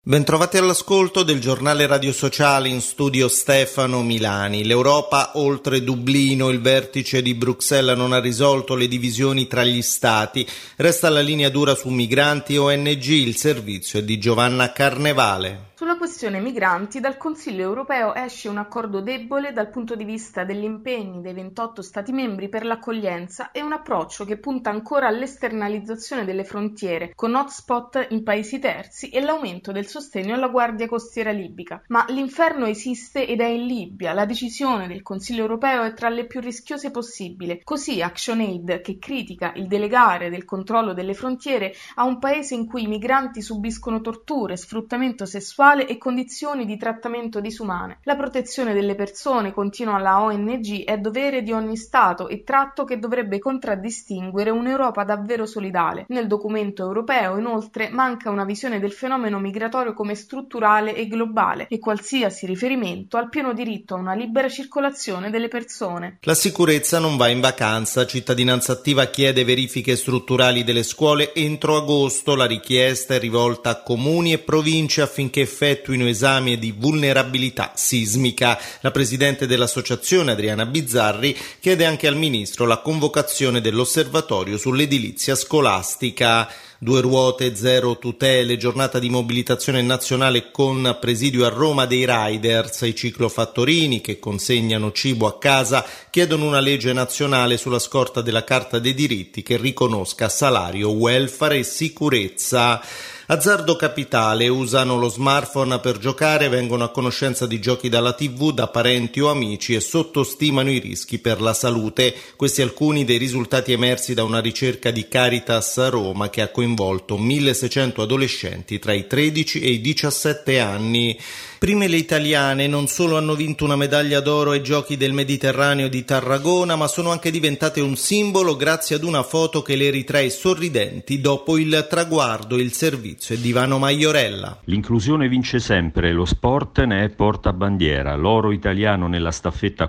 Bentrovati all'ascolto del giornale Radio Sociale, in studio Stefano Milani. L'Europa oltre Dublino, il vertice di Bruxelles non ha risolto le divisioni tra gli stati. Resta la linea dura su migranti e ONG, il servizio è di Giovanna Carnevale. Sulla questione migranti, dal Consiglio europeo esce un accordo debole dal punto di vista degli impegni dei 28 Stati membri per l'accoglienza e un approccio che punta ancora all'esternalizzazione delle frontiere, con hotspot in paesi terzi e l'aumento del sostegno alla Guardia Costiera libica. Ma l'inferno esiste ed è in Libia. La decisione del Consiglio europeo è tra le più rischiose possibile. Così ActionAid, che critica il delegare del controllo delle frontiere a un paese in cui i migranti subiscono torture, sfruttamento sessuale e condizioni di trattamento disumane. La protezione delle persone, continua la ONG, è dovere di ogni Stato e tratto che dovrebbe contraddistinguere un'Europa davvero solidale. Nel documento europeo, inoltre, manca una visione del fenomeno migratorio come strutturale e globale e qualsiasi riferimento al pieno diritto a una libera circolazione delle persone. La sicurezza non va in vacanza. Cittadinanza Attiva chiede verifiche strutturali delle scuole entro agosto. La richiesta è rivolta a comuni e province affinché effettuino esami di vulnerabilità sismica. La presidente dell'associazione, Adriana Bizzarri, chiede anche al ministro la convocazione dell'osservatorio sull'edilizia scolastica. 2 ruote, 0 tutele, giornata di mobilitazione nazionale con presidio a Roma dei riders. I ciclofattorini che consegnano cibo a casa chiedono una legge nazionale sulla scorta della Carta dei diritti che riconosca salario, welfare e sicurezza. Azzardo capitale, usano lo smartphone per giocare, vengono a conoscenza di giochi dalla TV, da parenti o amici e sottostimano i rischi per la salute. Questi alcuni dei risultati emersi da una ricerca di Caritas Roma che ha coinvolto 1600 adolescenti tra i 13 e i 17 anni. Prime le italiane non solo hanno vinto una medaglia d'oro ai Giochi del Mediterraneo di Tarragona, ma sono anche diventate un simbolo grazie ad una foto che le ritrae sorridenti dopo il traguardo. Il servizio è di Ivano Maiorella. L'inclusione vince sempre, lo sport ne è portabandiera. L'oro italiano nella staffetta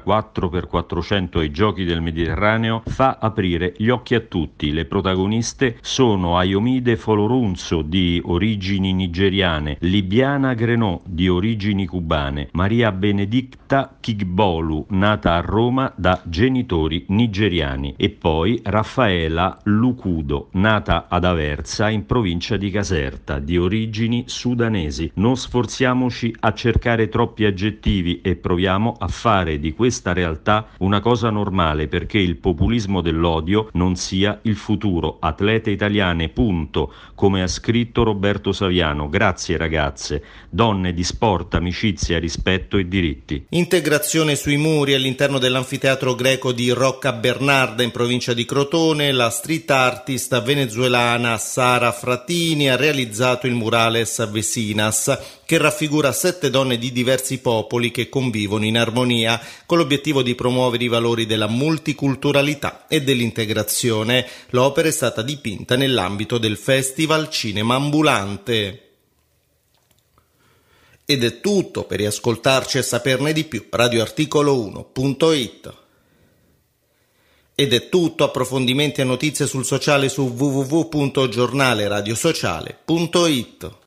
4x400 ai Giochi del Mediterraneo fa aprire gli occhi a tutti. Le protagoniste sono Ayomide Folorunso, di origini nigeriane, Libiana Grenò, di origini cubane, Maria Benedicta Kigbolu, nata a Roma da genitori nigeriani, e poi Raffaela Lucudo, nata ad Aversa in provincia di Caserta, di origini sudanesi. Non sforziamoci a cercare troppi aggettivi e proviamo a fare di questa realtà una cosa normale, perché il populismo dell'odio non sia il futuro. Atlete italiane, punto, come ha scritto Roberto Saviano. Grazie ragazze, donne di sport, amicizia, rispetto e diritti. Integrazione sui muri all'interno dell'anfiteatro greco di Rocca Bernarda in provincia di Crotone. La street artist venezuelana Sara Fratini ha realizzato il murales Vecinas, che raffigura 7 donne di diversi popoli che convivono in armonia, con l'obiettivo di promuovere i valori della multiculturalità e dell'integrazione. L'opera è stata dipinta nell'ambito del Festival Cinema Ambulante. Ed è tutto. Per riascoltarci e saperne di più, radioarticolo1.it. Ed è tutto. Approfondimenti e notizie sul sociale su www.giornaleradiosociale.it.